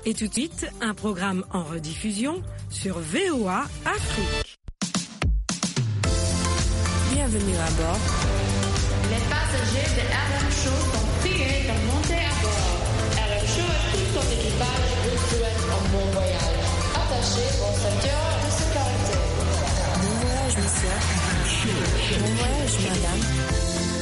Et tout de suite, un programme en rediffusion sur VOA Afrique. Bienvenue à bord. Les passagers de RM Show sont priés de monter à bord. RM Show et tout son équipage vous souhaitent un bon voyage. Attachez vos ceintures de sécurité. Bon voyage, monsieur. Bon voyage, madame.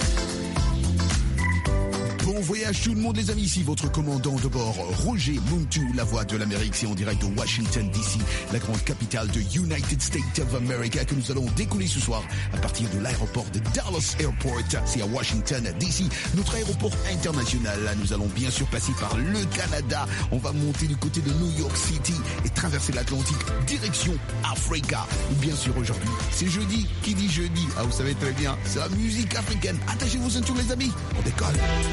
Bon voyage tout le monde les amis, ici votre commandant de bord Roger Muntu, la voix de l'Amérique, c'est en direct de Washington DC, la grande capitale de United States of America, que nous allons décoller ce soir à partir de l'aéroport de Dallas Airport, c'est à Washington DC, notre aéroport international. Là, nous allons bien sûr passer par le Canada, on va monter du côté de New York City et traverser l'Atlantique direction Africa. Bien sûr aujourd'hui, c'est jeudi, qui dit jeudi, vous savez très bien, c'est la musique africaine. Attachez vos ceintures les amis, on décolle.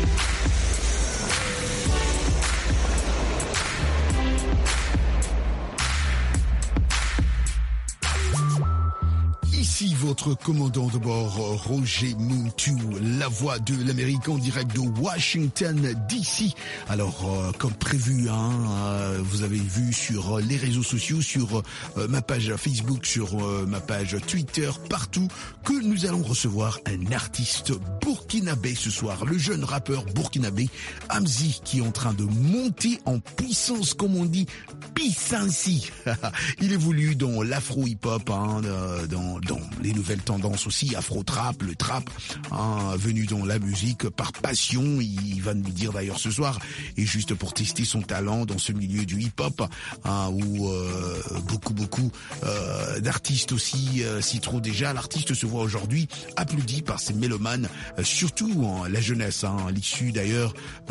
Ici votre commandant de bord Roger Muntu, la voix de l'Amérique en direct de Washington DC. Alors comme prévu, vous avez vu sur les réseaux sociaux, sur ma page Facebook, sur ma page Twitter, partout, que nous allons recevoir un artiste burkinabé ce soir, le jeune rappeur burkinabé Hamzi, qui est en train de monter en puissance, comme on dit, puissancy. Il évolue dans l'afro-hip-hop, dans les nouvelles tendances aussi, afro-trap, le trap, venu dans la musique par passion, il va nous dire d'ailleurs ce soir, et juste pour tester son talent dans ce milieu du hip-hop, où beaucoup d'artistes aussi s'y trouvent déjà. L'artiste se voit aujourd'hui applaudi par ses mélomanes, surtout la jeunesse, l'issue d'ailleurs,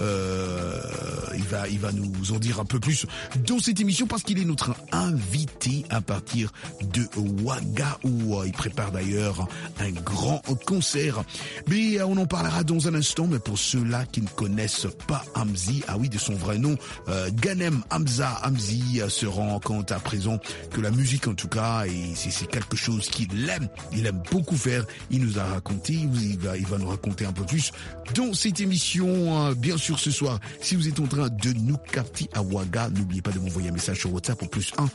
il va nous en dire un peu plus dans cette émission parce qu'il est notre invité à partir de Ouaga, où il prépare d'ailleurs un grand concert. Mais on en parlera dans un instant, mais pour ceux-là qui ne connaissent pas Hamzi, de son vrai nom, Ghanem Hamza Hamzi se rend compte à présent que la musique en tout cas, et c'est quelque chose qu'il aime, il aime beaucoup faire. Il nous a raconté, il va nous raconter un peu plus dans cette émission. Bien sûr ce soir, si vous êtes en train de nous capter à Ouaga, n'oubliez pas de m'envoyer un message sur WhatsApp au +1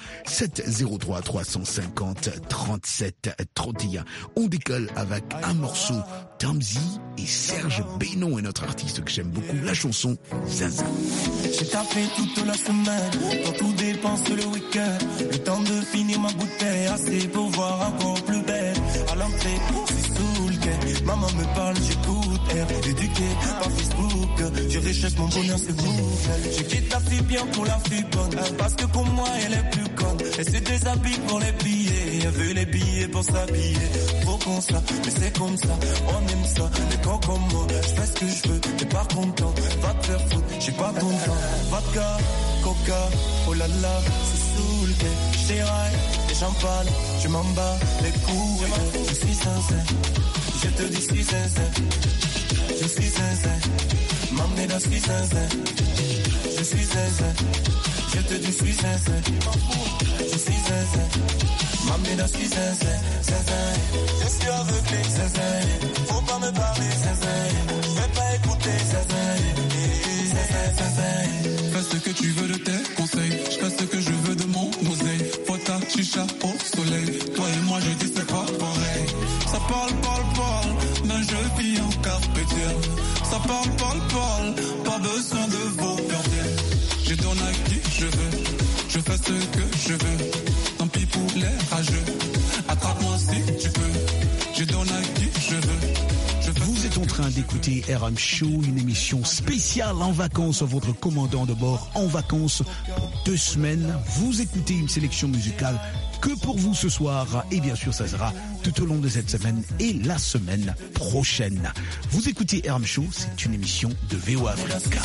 703 350 37 31. On décolle avec un morceau d'Hamzi et Serge Bénon est notre artiste que j'aime beaucoup, la chanson Zinzin. J'ai tapé toute la semaine, quand tout dépense le week-end. Le temps de finir ma bouteille, assez pour voir encore plus belle. À l'entrée, c'est sous le quai. Maman me parle, j'écoute, éduqué par Facebook. Je recherche mon bonheur, c'est vous. Je quitte la fille bien pour la fille bonne, parce que pour moi elle est plus conne. Elle se déshabille pour les billets, elle veut les billets pour s'habiller. Faut qu'on ça, mais c'est comme ça, on aime ça. Les corps comme moi, je fais ce que je veux, t'es pas content, va te faire foutre, j'ai pas ton temps. Vodka, coca, oh là là, c'est sous le quai. J'tiraille, et champagne, je m'en bats les couilles. Je suis sincère, je te dis suis sincère. Je suis sincère, m'emmener dans suis sincère. Je suis sincère, je te dis suis sincère. Je suis sincère, m'emmener dans suis sincère. Sincère, je suis aveuglé, sincère. Faut pas me parler, sincère. Je vais pas écouter, sincère. Sincère, sincère. Fais ce que tu veux de tes conseils, je fais ce que je veux de mon oseille. Fota, chicha au soleil, toi et moi je dis c'est pas pareil. Ça parle, mais je vis en carpe diem. Ça parle, pas besoin de vos perdiens. Je donne à qui je veux, je fais ce que je veux. Tant pis pour les rageux, attrape-moi si tu peux. Je donne à qui je veux. Vous êtes en train d'écouter RM Show, une émission spéciale en vacances. Votre commandant de bord en vacances pour 2 semaines. Vous écoutez une sélection musicale que pour vous ce soir. Et bien sûr, ça sera tout au long de cette semaine et la semaine prochaine. Vous écoutez RM Show, c'est une émission de VOA Africa.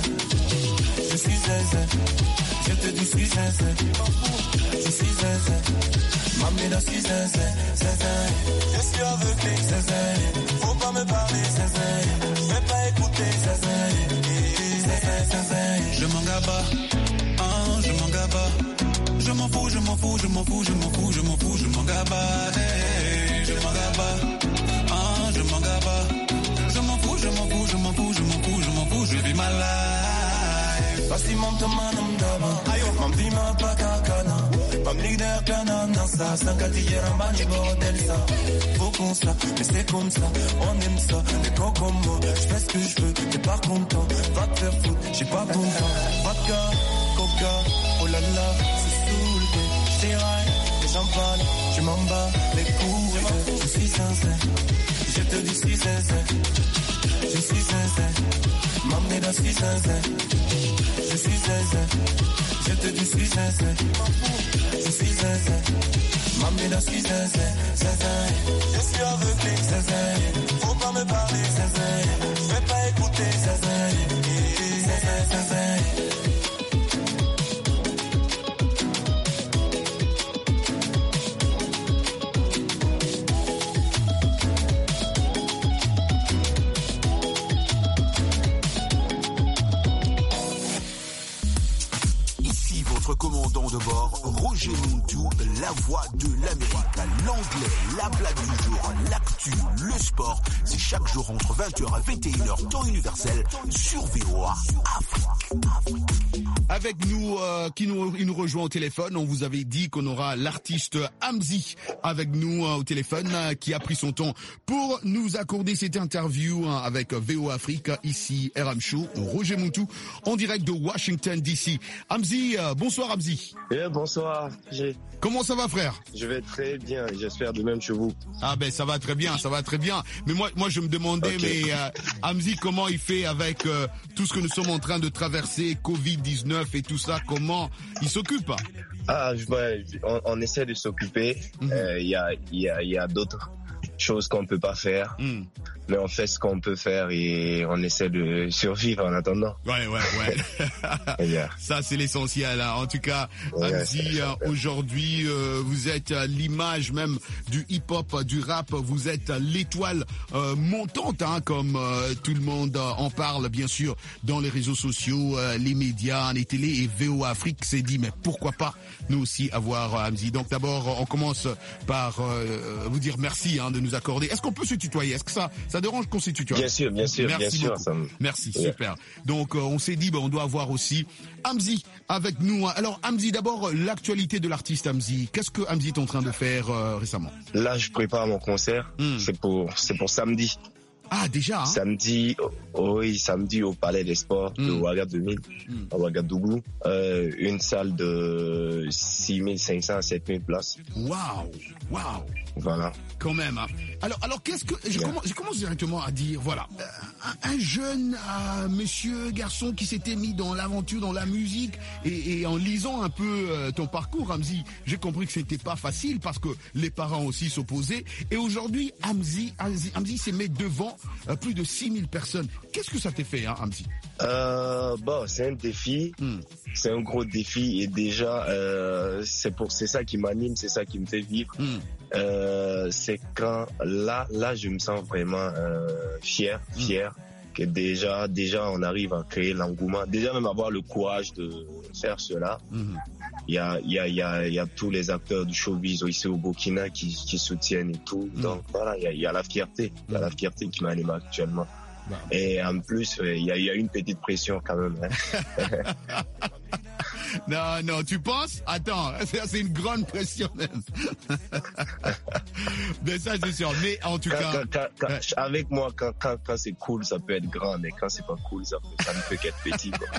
Je suis sincère, je te dis suis sincère. Je suis sincère, m'amener dans suis sincère. Sincère, je suis aveuglé, sincère. Faut pas me parler, sincère. Je vais pas écouter, sincère. Sincère, sincère. Je m'en gaba, je m'en gaba. Je m'en fous, je m'en fous, je m'en fous, je m'en fous, je m'en fous, je m'en gaba, je m'en gaba, je m'en gaba. Je m'en fous, je m'en fous, je m'en fous, je m'en fous, je m'en fous, je vis ma life. Pasti mam tamanam daba Mam vima patakana Mam leader kana nasa Sankati yerambani bordel ça Faut qu'on se la, mais c'est comme ça On aime ça, les gros comme moi J'fais ce que j'veux, t'es pas content Va te faire foutre, j'ai pas ton temps Vodka, coca, oh là là C'est soulé, j'tiraille Et j'en parle, je m'en bats les couilles Je suis sincère Je te dis si sincère Je suis sincère Mameda suis sincère Je suis sincère Je te dis suis sincère Je suis sincère Mameda suis sincère Sincère Je suis aveuglé Sincère Faut pas me parler Sincère Je vais pas écouter Sincère Sincère Sincère Commandant de bord, Roger Muntu, la voix de l'Amérique, l'anglais, la blague du jour, l'actu, le sport, c'est chaque jour entre 20h et 21h, temps universel, sur VOA Afrique. Avec nous, il nous rejoint au téléphone, on vous avait dit qu'on aura l'artiste Hamzy avec nous au téléphone, qui a pris son temps pour nous accorder cette interview avec VOA Afrique, ici RM Show, Roger Muntu, en direct de Washington DC. Hamzy, bonsoir Hamzy. Bonsoir. Comment ça va frère? Je vais très bien, j'espère de même chez vous. Ah ben ça va très bien, ça va très bien. Mais moi je me demandais, okay. Mais Hamzy, comment il fait avec tout ce que nous sommes en train de traverser, Covid-19 et tout ça, comment il s'occupe? On essaie de s'occuper. Il y a d'autres choses qu'on peut pas faire, mais on fait ce qu'on peut faire et on essaie de survivre en attendant. Ouais. Yeah. Ça c'est l'essentiel. Hein. En tout cas, Hamzy, aujourd'hui, vous êtes l'image même du hip-hop, du rap. Vous êtes l'étoile montante, hein, comme tout le monde en parle, bien sûr, dans les réseaux sociaux, les médias, les télés, et VOA Afrique s'est dit, mais pourquoi pas nous aussi avoir Hamzy. Donc d'abord, on commence par vous dire merci de nous accorder. Est-ce qu'on peut se tutoyer? Est-ce que ça dérange qu'on se tutoie? Bien sûr. Merci bien beaucoup. Sûr. Merci, super. Donc on s'est dit, on doit avoir aussi Hamzy avec nous. Alors Hamzy, d'abord l'actualité de l'artiste Hamzy. Qu'est-ce que Hamzy est en train de faire récemment? Là, je prépare mon concert. C'est pour samedi. Ah, déjà, hein? Samedi au Palais des Sports de Ouagadougou, à Ouagadougou. Une salle de 6500 à 7000 places. Waouh. Voilà. Quand même, hein. Alors qu'est-ce que... Je commence directement à dire, voilà, un jeune monsieur, garçon qui s'était mis dans l'aventure, dans la musique, et en lisant un peu ton parcours, Hamzy, j'ai compris que c'était pas facile parce que les parents aussi s'opposaient. Et aujourd'hui, Hamzy s'est mis devant plus de 6000 personnes. Qu'est-ce que ça t'a fait, hein, Hamzy? C'est un défi. C'est un gros défi et déjà, c'est ça qui m'anime, c'est ça qui me fait vivre. C'est quand là je me sens vraiment fier que déjà on arrive à créer l'engouement, déjà même avoir le courage de faire cela. Il y a tous les acteurs du showbiz ici au Burkina qui soutiennent et tout. Donc voilà, il y a la fierté, la fierté qui m'anime actuellement. Et en plus, il y a une petite pression quand même. Hein. Non, tu penses? Attends, c'est une grande pression même. Mais ça, c'est sûr. Mais en tout cas... Avec moi, quand c'est cool, ça peut être grand. Mais quand c'est pas cool, ça ne peut qu'être petit, quoi.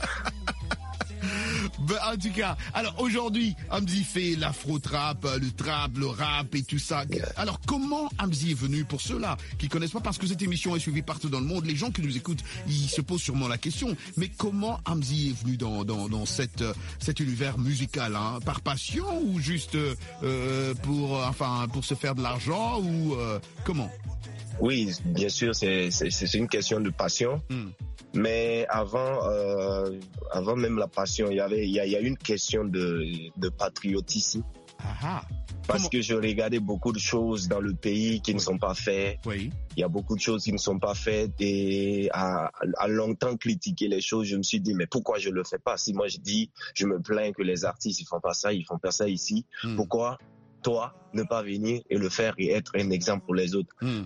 En tout cas, alors aujourd'hui, Hamzy fait l'afro-trap, le trap, le rap et tout ça. Alors comment Hamzy est venu, pour ceux-là qui connaissent pas, parce que cette émission est suivie partout dans le monde, les gens qui nous écoutent, ils se posent sûrement la question, mais comment Hamzy est venu dans cet univers musical, hein? Par passion ou juste pour se faire de l'argent ou comment? Oui, bien sûr, c'est une question de passion. Mais avant même la passion, il y a une question de patriotisme. Parce que je regardais beaucoup de choses dans le pays qui ne sont pas faites. Oui. Il y a beaucoup de choses qui ne sont pas faites et à longtemps critiquer les choses, je me suis dit mais pourquoi je le fais pas? Si moi je me plains que les artistes ils font pas ça ici, pourquoi toi ne pas venir et le faire et être un exemple pour les autres?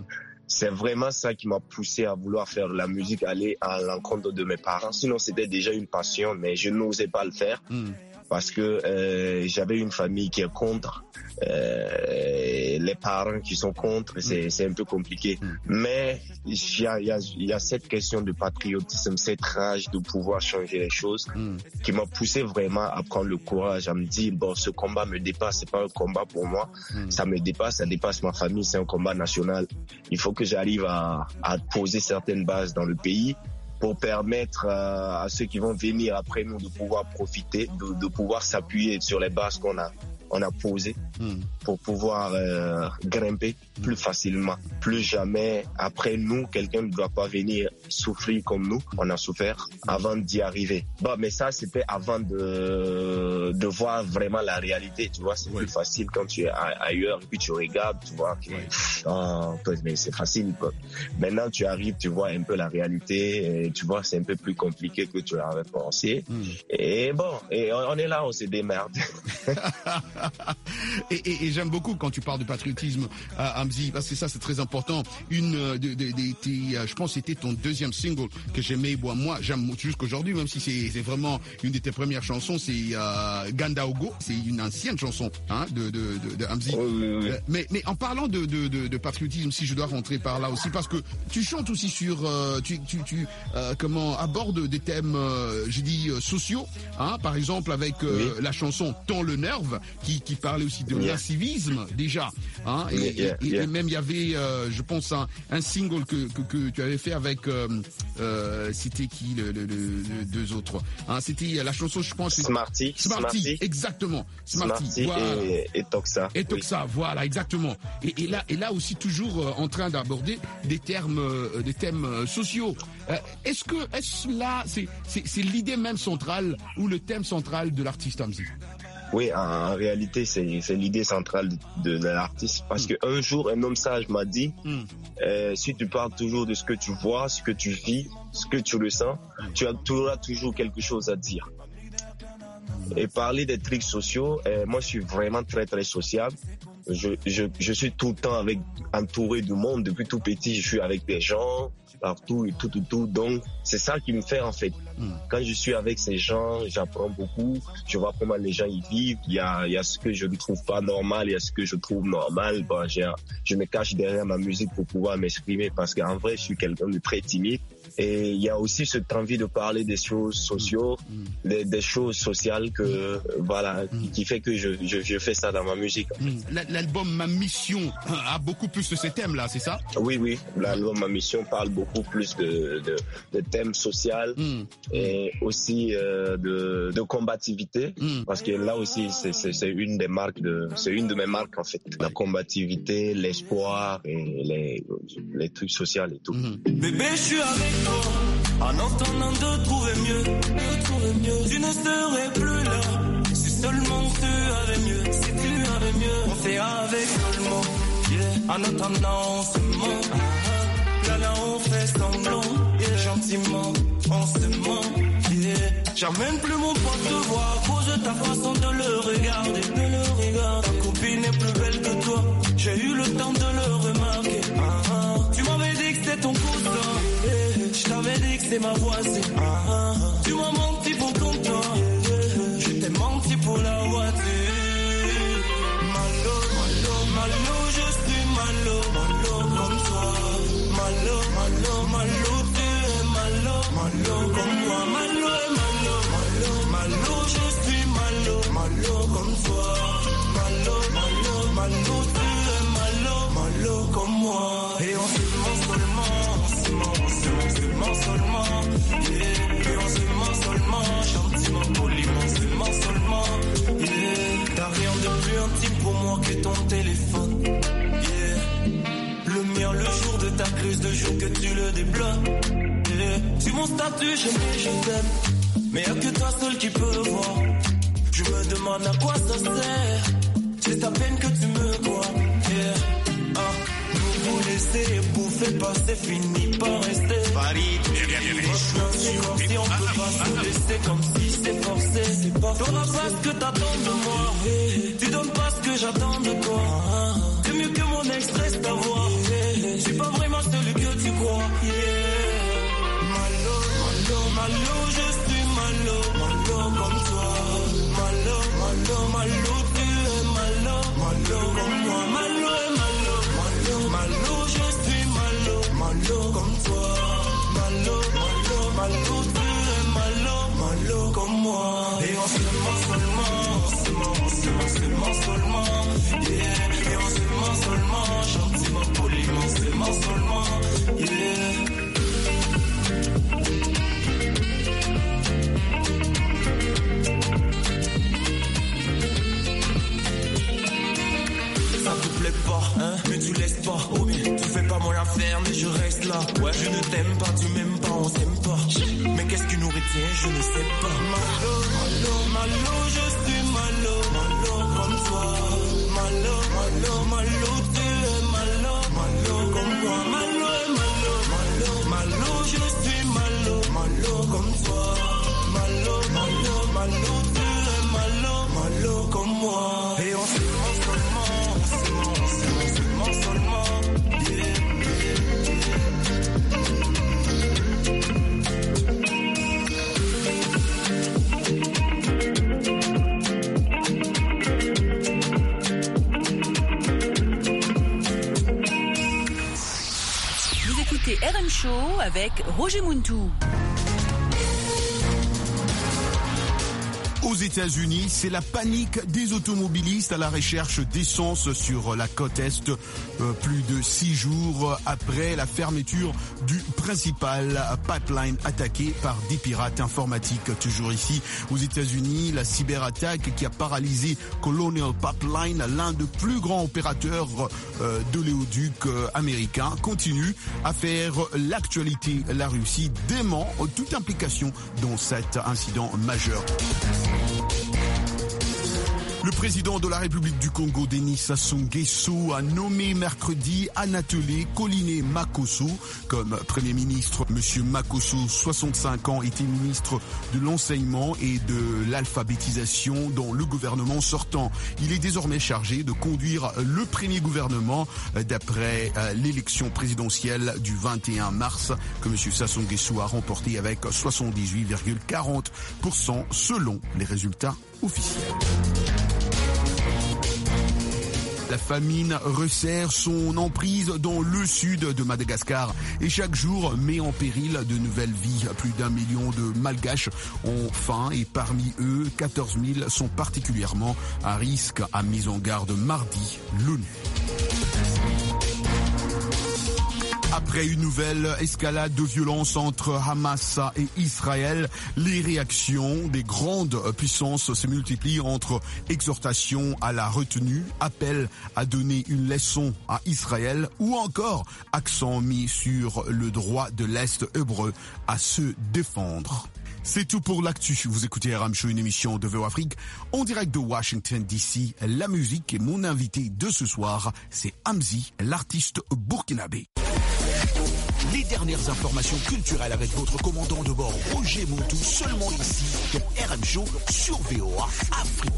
c'est vraiment ça qui m'a poussé à vouloir faire de la musique, aller à l'encontre de mes parents. Sinon, c'était déjà une passion, mais je n'osais pas le faire. Parce que j'avais une famille qui est contre, les parents qui sont contre, c'est un peu compliqué. Mais il y a cette question de patriotisme, cette rage de pouvoir changer les choses qui m'a poussé vraiment à prendre le courage, à me dire bon, ce combat me dépasse, c'est pas un combat pour moi, ça me dépasse, ça dépasse ma famille, c'est un combat national. Il faut que j'arrive à poser certaines bases dans le pays pour permettre à ceux qui vont venir après nous de pouvoir profiter, de pouvoir s'appuyer sur les bases qu'on a posées pour pouvoir grimper plus facilement. Plus jamais, après nous, quelqu'un ne doit pas venir souffrir comme nous. On a souffert avant d'y arriver. Bon, mais ça, c'était avant de voir vraiment la réalité, tu vois. C'est plus facile quand tu es ailleurs et puis tu regardes, tu vois. Mais c'est facile, quoi. Maintenant, tu arrives, tu vois un peu la réalité et tu vois, c'est un peu plus compliqué que tu avais pensé. Et bon, et on est là, on se démerde. Et j'aime beaucoup quand tu parles de patriotisme, Hamzy, parce que ça c'est très important. Je pense que c'était ton deuxième single que j'aimais. Moi, j'aime jusqu'aujourd'hui, même si c'est vraiment une de tes premières chansons, c'est Gandaogo. C'est une ancienne chanson de Hamzy. Oui. Mais en parlant de patriotisme, si je dois rentrer par là aussi, parce que tu chantes aussi sur, tu abordes des thèmes, sociaux, par exemple avec la chanson Tant le Nerve, qui parlait aussi de l'incivisme déjà, et même il y avait, je pense, un single que tu avais fait avec, c'était qui le deux autres, c'était la chanson, je pense, Smarty, exactement, Smarty voilà. et Toxa. Et Toxa, oui. Voilà, exactement. Et là aussi toujours en train d'aborder des thèmes sociaux. Est-ce là, c'est l'idée même centrale ou le thème central de l'artiste Hamzy? Oui, en réalité, c'est l'idée centrale de l'artiste. Parce qu'un jour, un homme sage m'a dit, si tu parles toujours de ce que tu vois, ce que tu vis, ce que tu ressens, tu auras toujours quelque chose à dire. Et parler des trucs sociaux, moi, je suis vraiment très, très sociable. Je suis tout le temps entouré du monde. Depuis tout petit, je suis avec des gens partout et tout. Donc, c'est ça qui me fait, en fait. Quand je suis avec ces gens, j'apprends beaucoup. Je vois comment les gens y vivent. Il y a ce que je ne trouve pas normal, il y a ce que je trouve normal. Bon, je me cache derrière ma musique pour pouvoir m'exprimer parce qu'en vrai, je suis quelqu'un de très timide. Et il y a aussi cette envie de parler des choses sociaux, des choses sociales qui fait que je fais ça dans ma musique. L'album Ma Mission a beaucoup plus de ces thèmes-là, c'est ça? Oui. L'album Ma Mission parle beaucoup plus de thèmes sociaux et aussi de combativité, parce que là aussi c'est une de mes marques en fait, la combativité, l'espoir et les trucs sociaux et tout. Bébé, je suis avec toi, en entendant de trouver mieux. Tu ne serais plus là, si seulement tu avais mieux. Si tu avais mieux, on fait avec seulement. En attendant, on se ment. Là, on fait semblant. Gentiment, on se ment. J'amène plus mon pote te voir à cause de ta façon de le regarder. Ta copine est plus belle que toi, j'ai eu le temps de le remarquer. Tu m'avais dit que c'était ton cousin, je t'avais dit que c'est ma voisine. Tu m'as menti pour ton temps, je t'ai menti pour la voiture. Malo, je suis malo comme toi. Malo, tu es malo comme moi. Malo, je suis malo comme toi. Malo, tu es malo comme moi. Et on se ment seulement. Et on se ment seulement, gentiment, poliment, on se ment seulement. T'as rien de plus intime pour moi que ton téléphone. Le mien le jour de ta crise, de jour que tu le débloques. Sur mon statut, je t'aime, mais y'a que toi seul qui peux le voir. Je me demande à quoi ça sert, c'est ta peine que tu me crois. Vous laisser bouffer, passer, fini par rester. Comme si on peut pas se laisser, comme si c'est forcé. T'auras pas ce que t'attends de moi, tu donnes pas ce que que j'attends de toi. T'es mieux que mon extrait, ta voix. Je suis pas vraiment celui que tu crois. Malo, malo, malo, je suis malo, malo comme toi. Malo, malo, malo, tu es malo, malo comme moi. Malo et malo, malo, malo, je suis malo, malo comme toi. Malo, malo, malo, tu es malo, malo comme moi. Et on se ment seulement, yeah. Et on se ment seulement, gentiment, poliment, seulement, yeah. Pas, hein, mais tu laisses pas, oh bien, tu fais pas mon affaire, mais je reste là, ouais, je ne t'aime pas, tu m'aimes pas, on s'aime pas, mais qu'est-ce qui nous retient, je ne sais pas, malo, malo, malo, je suis malo, malo comme toi, malo, malo, malo, tu es malo, malo comme moi, malo et malo, malo, malo, je suis malo, malo comme toi, malo, malo, malo, tu es malo, malo comme moi, et on se ment seulement, Vous écoutez RM Show avec Roger Muntou. Aux États-Unis, c'est la panique des automobilistes à la recherche d'essence sur la côte Est, plus de 6 jours après la fermeture du principal pipeline attaqué par des pirates informatiques. Toujours ici, aux États-Unis, la cyberattaque qui a paralysé Colonial Pipeline, l'un des plus grands opérateurs d'oléoduc américain, continue à faire l'actualité. La Russie dément toute implication dans cet incident majeur. Le président de la République du Congo, Denis Sassou Nguesso, a nommé mercredi Anatole Koliné Makosso comme Premier ministre. Monsieur Makosso, 65 ans, était ministre de l'enseignement et de l'alphabétisation dans le gouvernement sortant. Il est désormais chargé de conduire le premier gouvernement d'après l'élection présidentielle du 21 mars que monsieur Sassou Nguesso a remporté avec 78,40% selon les résultats officiels. La famine resserre son emprise dans le sud de Madagascar et chaque jour met en péril de nouvelles vies. Plus d'1 million de Malgaches ont faim et parmi eux, 14 000 sont particulièrement à risque, a mis en garde mardi l'ONU. Après une nouvelle escalade de violence entre Hamas et Israël, les réactions des grandes puissances se multiplient entre exhortation à la retenue, appel à donner une leçon à Israël ou encore accent mis sur le droit de l'Est hébreu à se défendre. C'est tout pour l'actu. Vous écoutez RM Show, une émission de VO Afrique en direct de Washington DC. La musique et mon invité de ce soir, c'est Hamzi, l'artiste burkinabé. Les dernières informations culturelles avec votre commandant de bord Roger Muntou, seulement ici dans RM Show sur VOA Afrique.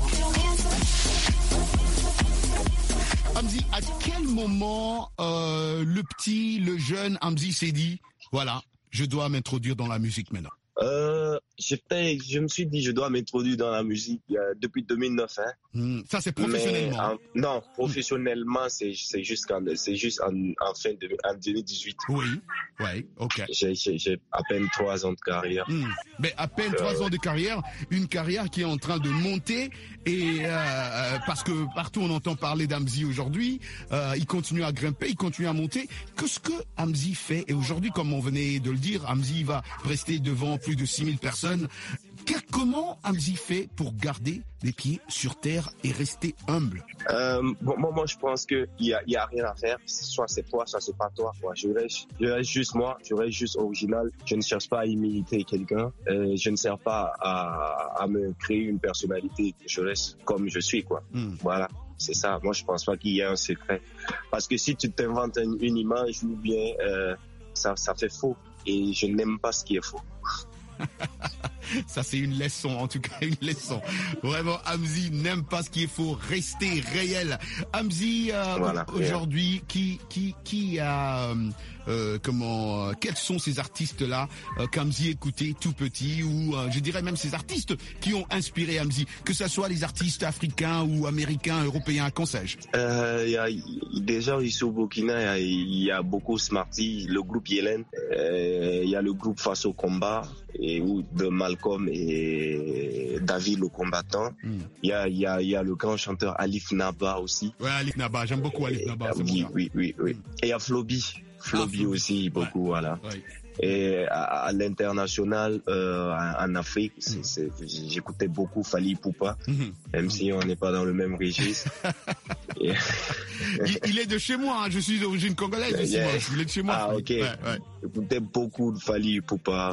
Hamzi, à quel moment le jeune Hamzi s'est dit, voilà, je dois m'introduire dans la musique maintenant? Je me suis dit, je dois m'introduire dans la musique depuis 2009. Hein. Ça, c'est professionnellement? Mais, non, professionnellement, c'est juste en 2018. Oui, ok. J'ai à peine 3 ans de carrière. Mais à peine 3 ans de carrière, une carrière qui est en train de monter et parce que partout on entend parler d'Hamzi aujourd'hui, il continue à grimper, il continue à monter. Qu'est-ce que Hamzi fait? Et aujourd'hui, comme on venait de le dire, Hamzi va rester devant plus de 6000 personnes. Comment Hamzi fait pour garder les pieds sur terre et rester humble? Moi, je pense qu'il y a rien à faire. Soit c'est toi, soit c'est pas toi. Je reste juste moi, je reste juste original. Je ne cherche pas à imiter quelqu'un. Je ne sers pas à me créer une personnalité. Je reste comme je suis, quoi. Voilà. C'est ça. Moi, je pense pas qu'il y ait un secret. Parce que si tu t'inventes une image ou bien, ça fait faux. Et je n'aime pas ce qui est faux. Ça, c'est une leçon, en tout cas, une leçon. Vraiment, Hamzy n'aime pas ce qui est faux. Restez réel. Hamzy, Voilà, aujourd'hui, qui a... quels sont ces artistes-là qu'Hamzy écoutait tout petit, ou je dirais même ces artistes qui ont inspiré Hamzy, que ce soit les artistes africains ou américains, européens, qu'en sais-je? Déjà ici au Burkina, il y a beaucoup Smarty, le groupe Yellen, il y a le groupe Face au combat, de Malcolm et David le combattant. Il y a le grand chanteur Alif Naba aussi. Ouais, Alif Naba, j'aime beaucoup Alif Naba. Oui. Et il y a Floby aussi, beaucoup, voilà. Ouais. Et à l'international, en Afrique, j'écoutais beaucoup Fally Ipupa, même si on n'est pas dans le même registre. Il est de chez moi, hein. Je suis d'origine congolaise aussi, moi. Il est de chez moi. Ah, ok. Ouais. J'écoutais beaucoup de Fally Ipupa,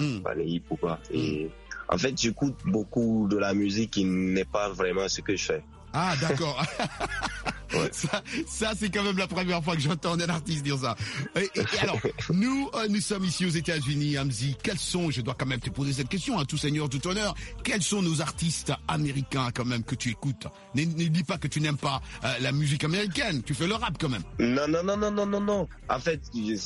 Et en fait, j'écoute beaucoup de la musique qui n'est pas vraiment ce que je fais. Ah, d'accord. Ouais. Ça c'est quand même la première fois que j'entends un artiste dire ça. Et alors, nous sommes ici aux États-Unis, Hamzy. Quels sont, je dois quand même te poser cette question, tout seigneur, tout honneur, quels sont nos artistes américains quand même que tu écoutes? Ne dis pas que tu n'aimes pas la musique américaine, tu fais le rap quand même. Non. En fait,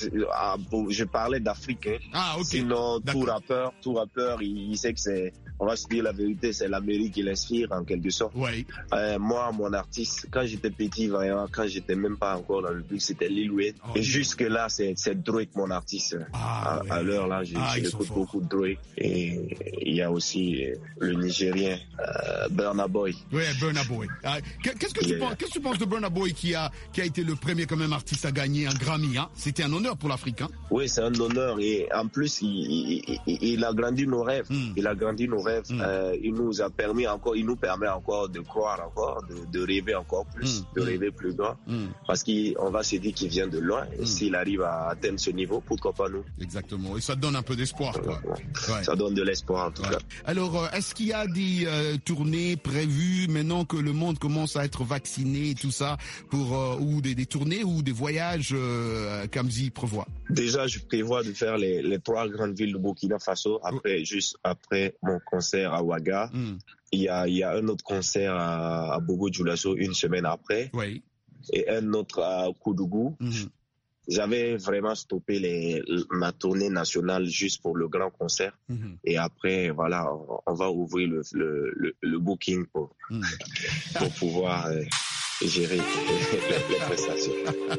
je parlais d'Afrique. Hein. Ah, ok. Sinon, tout rappeur, il sait que c'est, on va se dire la vérité, c'est l'Amérique qui l'inspire en quelque sorte. Ouais. Moi, mon artiste, quand j'étais petit, vraiment, quand j'étais même pas encore dans le public, c'était Lil Wayne. Et jusque là, c'est Drake mon artiste. À l'heure là, j'écoute beaucoup de Drake. Et il y a aussi le Nigérien Burna Boy. Ouais, Burna Boy. Qu'est-ce que tu penses de Burna Boy qui a été le premier quand même artiste à gagner un Grammy, hein? C'était un honneur pour l'Afrique, hein? Oui, c'est un honneur, et en plus il a grandi nos rêves. Il a grandi nos rêves. Il nous permet encore de croire encore, de rêver encore plus, de rêver plus grand, parce qu'on va se dire qu'il vient de loin. Et s'il arrive à atteindre ce niveau, pourquoi pas nous? Exactement. Et ça donne un peu d'espoir, quoi. Ouais. Ça donne de l'espoir, en tout cas. Alors, est-ce qu'il y a des tournées prévues maintenant que le monde commence à être vacciné et tout ça, ou des tournées ou des voyages qu'Hamzy prévoit? Déjà, je prévois de faire les 3 grandes villes de Burkina Faso, juste après mon concert à Ouaga. Il y a un autre concert à Bobo-Dioulasso une semaine après. Oui. Et un autre à Koudougou. J'avais vraiment stoppé ma tournée nationale juste pour le grand concert. Et après, voilà, on va ouvrir le booking pour pouvoir gérer les prestations.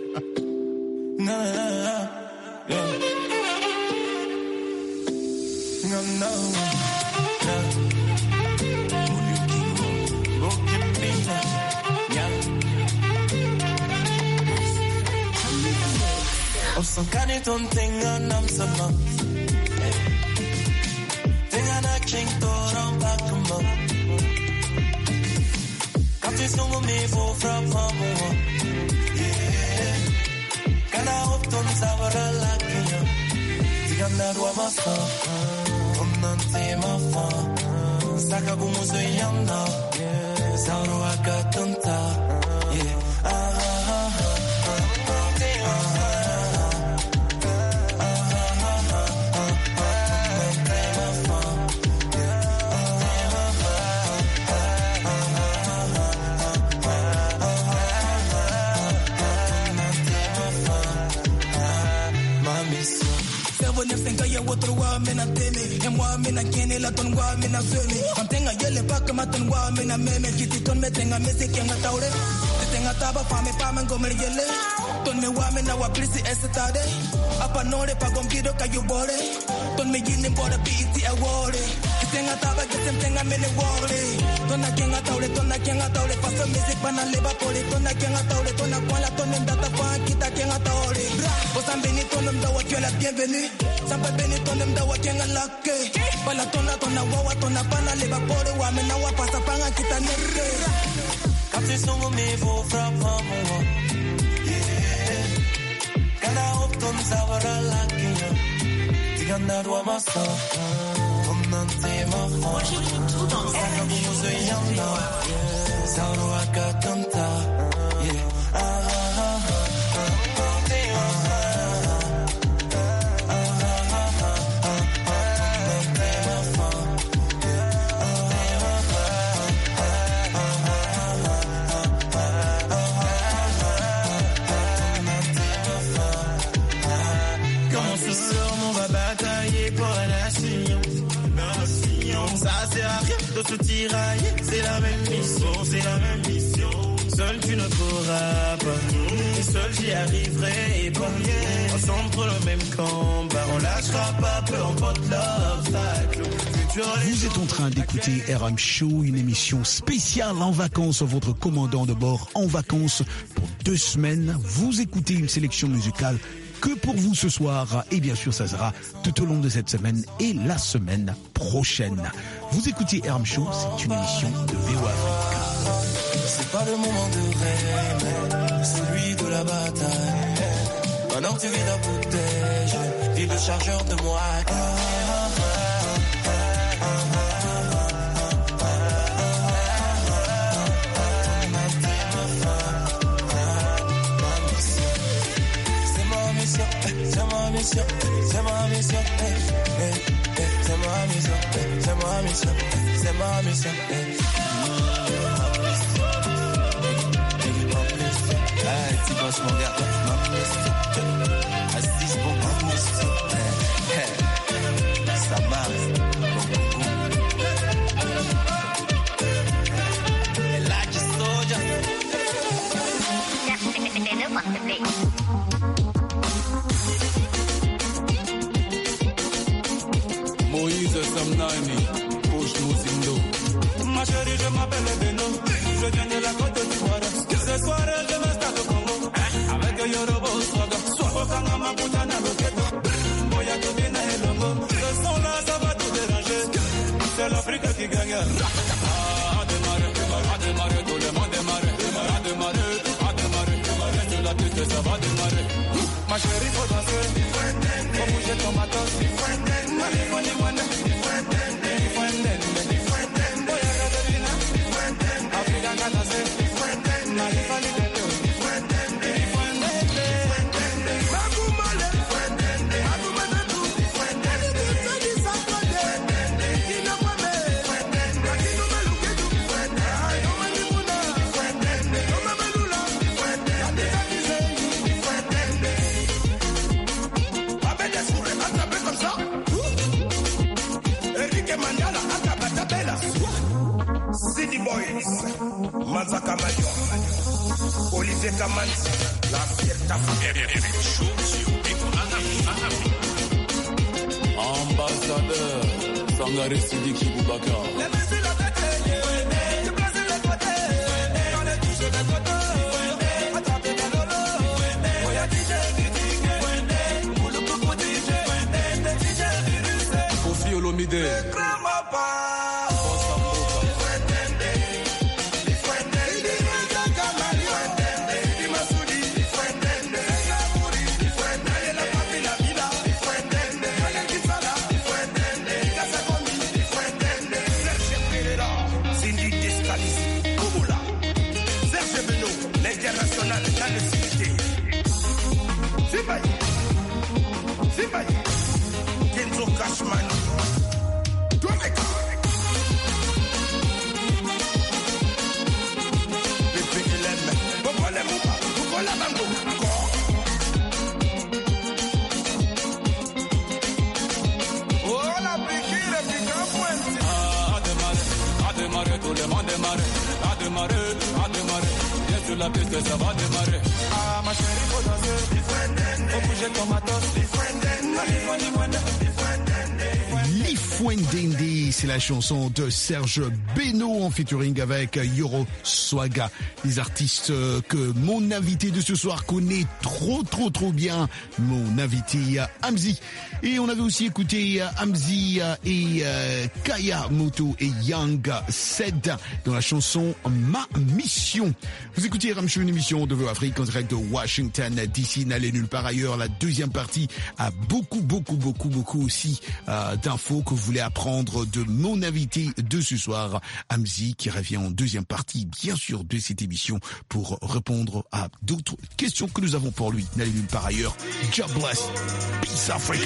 Osakani ton tenga nam sama tenga na king toran bakuma Kati songo me fo frappa mo kana opton sabara lakiya tiganda rwa masa onante mafa saka gumuzo yanda sauro akatanta Otro wa mena teme, emwa mena kene la ton wa mena feme. Antenga yele baka maton wa mena meme, kiti ton me tenga mese kenga taure. Te tenga taba pa me pa mango mer yele. Ton me wa mena wa prisi estade. Apa nore pa gombido kayubore. Ton me yine bora biti awore. Te tenga taba que se tenga mene wore. Tona kenga taure, paso music pana leva pole. Tona kenga taure, tona kwala ton ndata fa kita kenga taure. Bosan beni ton mdawa tu la bienvenue. Sampai beni tonem dawa kenga lake. Bala tona wawa tona pana leba pore wa mena wa pasa panga kita nere. Kati songo me vo frappa mo. Kana opton sabara lakiya. Tiganda rwa masa. Onante mafa. Saka gumuzo yanda. Sauro akatanta. Ça sert à rien de se tirailler, c'est la même mission. Seul tu ne pourras pas, et seul j'y arriverai pas. Ensemble pour le même combat, on lâchera pas, peu importe l'obstacle. Vous êtes en train d'écouter RM Show, une émission spéciale en vacances. Votre commandant de bord en vacances pour 2 semaines. Vous écoutez une sélection musicale que pour vous ce soir. Et bien sûr, ça sera tout au long de cette semaine et la semaine prochaine. Vous écoutez RM Show, c'est une émission de VOA Afrique. C'est pas le moment de rêve, celui de la bataille. Pendant que tu vis ta bouteille, vis le chargeur de moi. C'est ma mission, c'est ma mission, c'est ma mission, c'est ma mission, c'est ma mission, c'est ma mission. Petit boss mon gars, ma mission, assise pour ma mission, ça marche, et là qui soja. Moïse Samnani, Poche Moussindo. Ma chérie, je m'appelle Beno, je viens de la Côte d'Ivoire. Ce soir, je m'installe au Congo, avec Yoruba au Swaga. Soit Kanga Maputana Loketo, Boya Tobina et Longo. Ce son là, ça va tout déranger. C'est l'Afrique qui gagne. A démarrer, tout le monde démarrer. A démarrer, sur la piste, ça va démarrer. Ma chérie, faut danser, faut bouger ton matos. City Boys, Mazaka Mayon, Olivier Kamanzi, la fierté Ambassadeur Sangare Sidiki Boubacar. Kofi Olomide. Kenzo Cashman, tout le monde démarrer, à démarrer, bien sur la piste ça va démarrer. Ah ma chérie, faut danser, faut bouger ton matos. Lifwendende, c'est la chanson de Serge Beno en featuring avec Yoro Swaga, les artistes que mon invité de ce soir connaît trop bien, mon invité Hamzi. Et on avait aussi écouté Hamzi et Kaya Moto et Young Sed dans la chanson Ma Mission. Vous écoutez RM Show, une émission de VOA Afrique en direct de Washington DC. N'allez nulle part ailleurs. La deuxième partie a beaucoup aussi d'infos que vous voulez apprendre de mon invité de ce soir, Hamzi, qui revient en deuxième partie, bien sûr, de cette émission pour répondre à d'autres questions que nous avons pour lui. N'allez nulle part ailleurs. God bless. Peace Africa.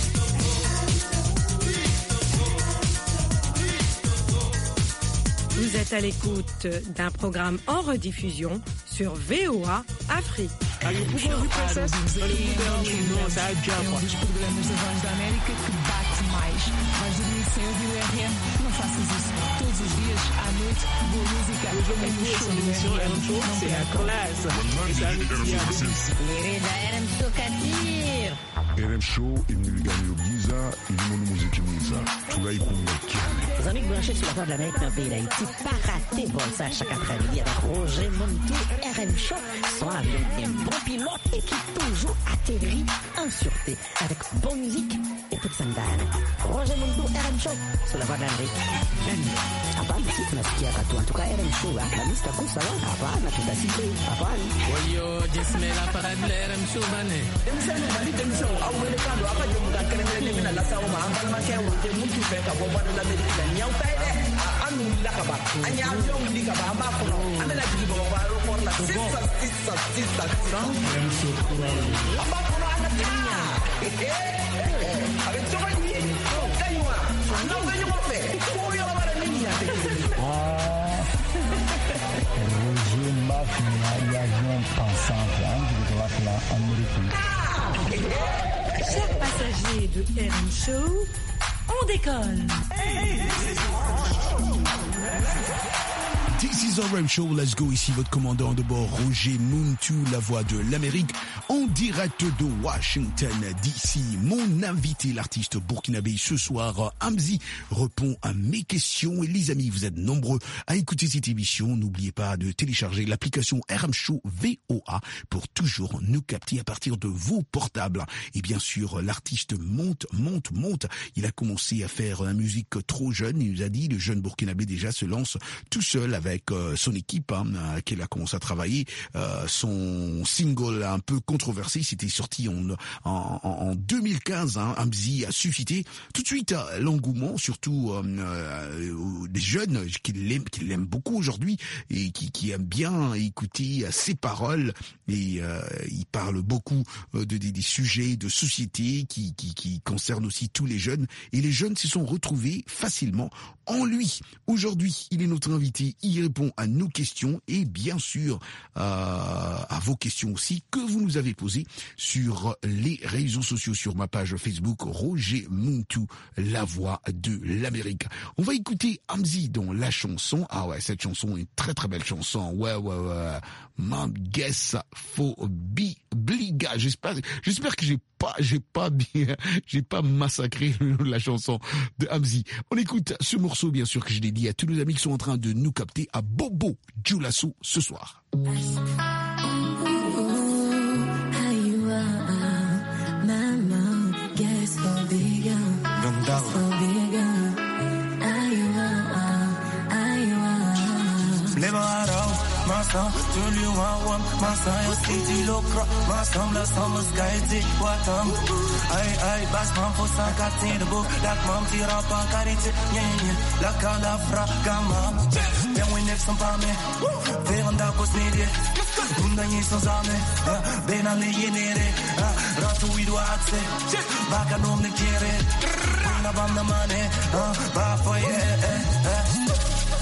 Vous êtes à l'écoute d'un programme en rediffusion sur VOA Afrique. Um dos programas da Voz da América que bate mais. Vais dormir sem ouvir o RM? Não faças isso. Todos os dias, à noite, boa música. C'est la classe. RM Show inimligani giza ilimoni muziki mwiza tunaikumbakiane. Les amis branchés sur la Voix de l'Amérique dans le pays d'Haïti, pas raté bon ça chaque après-midi avec Roger Montou, RM Show, son avion bien bon pilote et qui toujours atterrit en sûreté avec bonne musique et toute sandale. Roger Montou, RM Show, sur la Voix de l'Amérique. Hapana, si tunasikia watu en tout cas RM Show, la lista kusa wa hapana, tutasikia hapana. Oyo, jismela parade la RM Show bane. Chers passagers de RM Show, on décolle. This is RM Show, let's go. Ici votre commandant de bord, Roger Muntu, la voix de l'Amérique, en direct de Washington DC. Mon invité, l'artiste burkinabé ce soir, Hamzi, répond à mes questions. Et les amis, vous êtes nombreux à écouter cette émission. N'oubliez pas de télécharger l'application RM Show VOA pour toujours nous capter à partir de vos portables. Et bien sûr, l'artiste monte. Il a commencé à faire la musique trop jeune. Il nous a dit, le jeune burkinabé déjà se lance tout seul avec son équipe, qu'elle a commencé à travailler. Son single un peu controversé, c'était sorti en 2015. Hamzi a suscité tout de suite l'engouement, surtout des jeunes qui l'aiment beaucoup aujourd'hui et qui aiment bien écouter ses paroles. Et il parle beaucoup des sujets de société qui concernent aussi tous les jeunes. Et les jeunes se sont retrouvés facilement en lui. Aujourd'hui, il est notre invité. Il répond à nos questions et bien sûr à vos questions aussi que vous nous avez posées sur les réseaux sociaux, sur ma page Facebook Roger Muntu, la voix de l'Amérique. On va écouter Hamzi dans la chanson. Ah ouais, cette chanson est une très très belle chanson. Ouais. Mam guess for Bliga. J'espère que j'ai pas massacré la chanson de Hamzi. On écoute ce morceau, bien sûr, que je dédie à tous nos amis qui sont en train de nous capter à Bobo Dioulasso ce soir. Masam, Tuli Wawam, Masam, your city lokra, Masam, la summer sky, Watam. I, Bas Mam for Sankati, the book, that Mam Tira Pankarite, La Calafra, Gamam. Then we next some Pame, Veranda Cosmedia, Bundani Sazame, Benale Yenere, Ratu Widuatse, Bakanom the Kere, Banda Mane, Bafoye,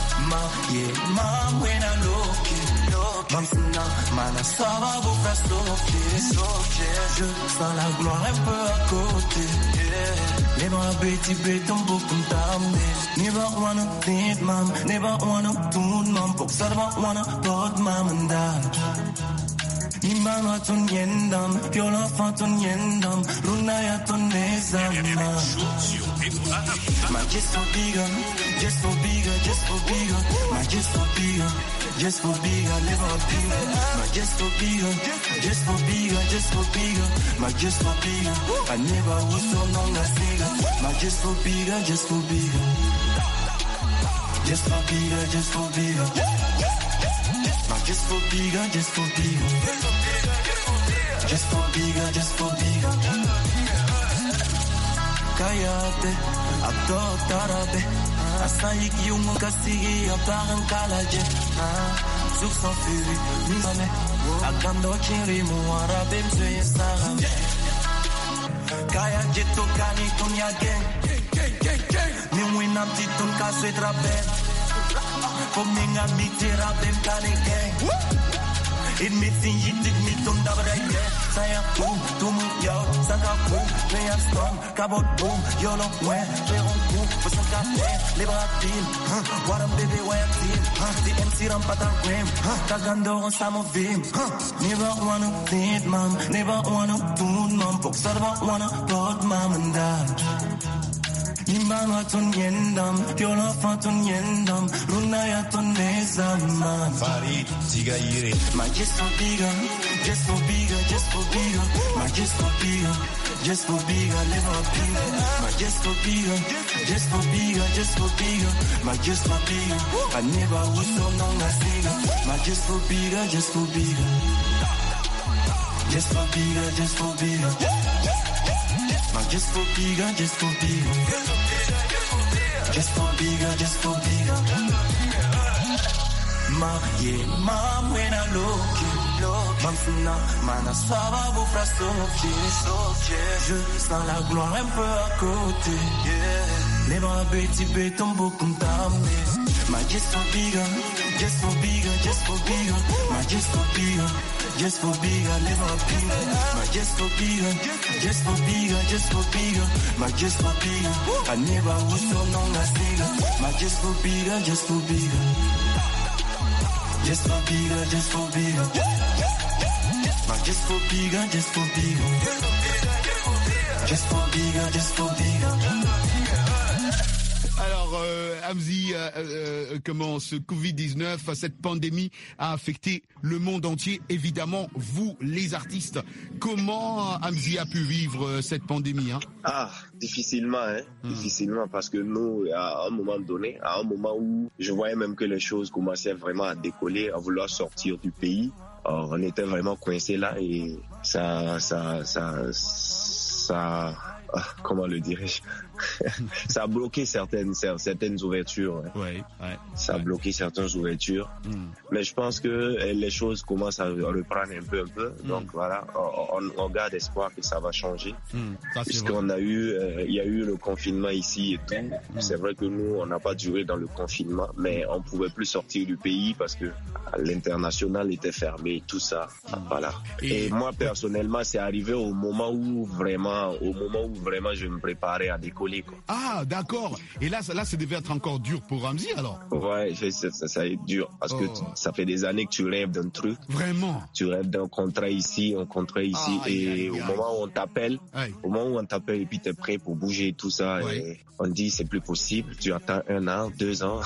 Mam, when I look. Maintenant, mana ça va vous faire sauter. Je sens la gloire un peu à côté. Les bras bêtis béton beaucoup d'amener. Never wanna think, mam. Never wanna do, mam. Pour ça, never wanna put, mam, and down. Imama ton yendam, viola fa ton yendam, runaya ton nezama. My just for bigger, just for bigger, just for bigger. My just for bigger, just for bigger, never bigger. My just for bigger, just for bigger, just for bigger. My just for bigger, I never was so long a figure. My just for bigger, just for bigger. Just for bigger, just for bigger. My just for bigger, just for bigger. Just for bigger, just for bigger. Kayate, adotarabe. Asayik yung kasigi, aparang kalaje. Zouk sans furie, nisane. Akando chiri mo arabe mzwe saram. Kaya jeto kani ton ya gang. Ni winam titon kaswe trabe. For me, I meet it up, them kind of gang. Admitting you did me to double right there. Saya boom, to me, yo, Saka boom, play a storm, cabot boom, yo, look where, play on boom, for some café, live a team, what a baby, where a team, the MC ram pata rim, Kagando on some of him, never wanna think, mom, never wanna do, mom, folks, never wanna God, mom and dad. Nimbana ton yendam, Yola faton yendam, Runaya ton nezam, Farid, Tigayire, my just for bigger, just for bigger, just for bigger, my just for bigger, just for bigger, live up bigger, my just for bigger, just for bigger, just for bigger, my just for bigger, I never was so long as bigger, my just for bigger, just for bigger, just for bigger, just for bigger. Just for bigger, just for bigger. Just for bigger, just for bigger. Marié, mam, when I look, mam funa, mana sava, vous fera sauter. Je sens la gloire un peu à côté. Les bras petits béton beaucoup d'âme. My just for bigger, just for bigger, just for bigger. My just for bigger. Just for bigger, live up bigger. My just for bigger, just for bigger, just for bigger. My just for bigger. I never was so long as bigger. My just for bigger, just for bigger. Just for bigger, just for bigger. My just for bigger, just for bigger. Just for bigger, just for bigger. Alors, Hamzy, comment ce Covid-19, cette pandémie a affecté le monde entier, évidemment, vous, les artistes. Comment Hamzy a pu vivre cette pandémie, hein? Ah, difficilement, hein. Difficilement, parce que nous, à un moment donné, à un moment où je voyais même que les choses commençaient vraiment à décoller, à vouloir sortir du pays, alors, on était vraiment coincés là et ça comment le dirais-je? Ça a bloqué certaines ouvertures. Ouais. Ça a bloqué certaines ouvertures. Mais je pense que les choses commencent à reprendre un peu. Donc voilà, on garde espoir que ça va changer. Puisqu'on a il y a eu le confinement ici et tout. C'est vrai que nous, on n'a pas duré dans le confinement, mais on pouvait plus sortir du pays parce que l'international était fermé, tout ça. Voilà. Et moi, personnellement, c'est arrivé au moment où vraiment je me préparais à décoller. Quoi. Ah, d'accord. Et là, ça devait être encore dur pour Hamzy, alors? Ouais, ça est dur. Parce que ça fait des années que tu rêves d'un truc. Vraiment? Tu rêves d'un contrat ici, et au moment où on t'appelle, et puis t'es prêt pour bouger tout ça, et on dit c'est plus possible. Tu attends 1 an, 2 ans.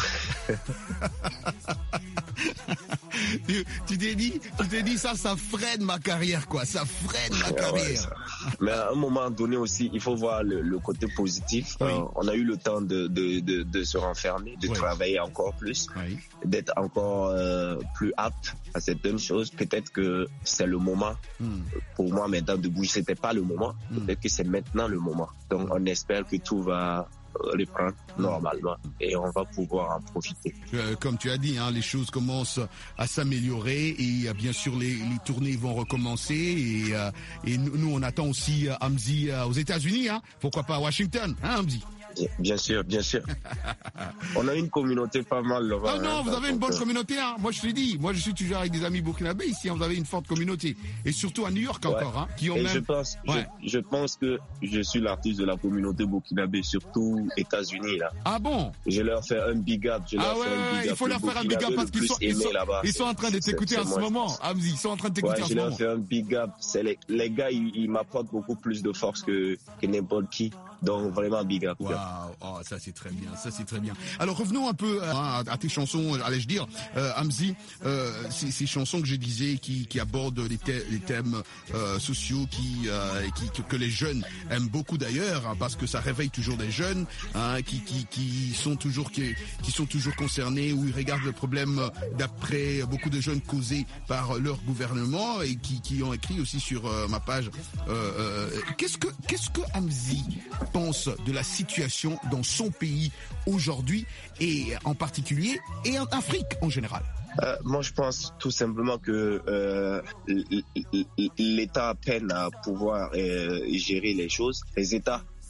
Tu t'es dit ça freine ma carrière, quoi. Ça freine ma carrière. Mais à un moment donné aussi, il faut voir le côté positif. On a eu le temps de se renfermer, de travailler encore plus, d'être encore plus apte à certaines choses. Peut-être que c'est le moment pour moi maintenant de bouger. C'était pas le moment. Peut-être que c'est maintenant le moment. Donc on espère que tout va reprendre normalement et on va pouvoir en profiter. Comme tu as dit, hein, les choses commencent à s'améliorer et bien sûr les tournées vont recommencer et nous on attend aussi Hamzy aux États-Unis, hein, pourquoi pas à Washington, hein, Hamzy? Bien sûr. On a une communauté pas mal là-bas. Ah non, vous avez une bonne communauté, hein. Moi je te l'ai dit, moi je suis toujours avec des amis burkinabés ici, hein. Vous avez une forte communauté. Et surtout à New York encore, hein, qui ont et même... Je pense que je suis l'artiste de la communauté burkinabé, surtout États-Unis là. Ah bon? Je leur fais un big up. Il faut leur faire un big up parce qu'ils sont en train de t'écouter en ce moment. Hamzy, ils sont en train de t'écouter en ce moment. Je leur fais un big up. C'est les gars, ils m'apportent beaucoup plus de force que n'importe qui. Donc vraiment big up. Waouh, oh, ça c'est très bien. Alors revenons un peu à tes chansons, allais-je dire, Hamzy, ces chansons que je disais qui abordent les thèmes sociaux que les jeunes aiment beaucoup d'ailleurs, hein, parce que ça réveille toujours des jeunes, hein, qui sont toujours concernés, où ils regardent le problème d'après beaucoup de jeunes causés par leur gouvernement et qui ont écrit aussi sur ma page. Qu'est-ce que Hamzy pense de la situation dans son pays aujourd'hui et en particulier et en Afrique en général? Moi, je pense tout simplement que l'État peine à pouvoir gérer les choses. Les États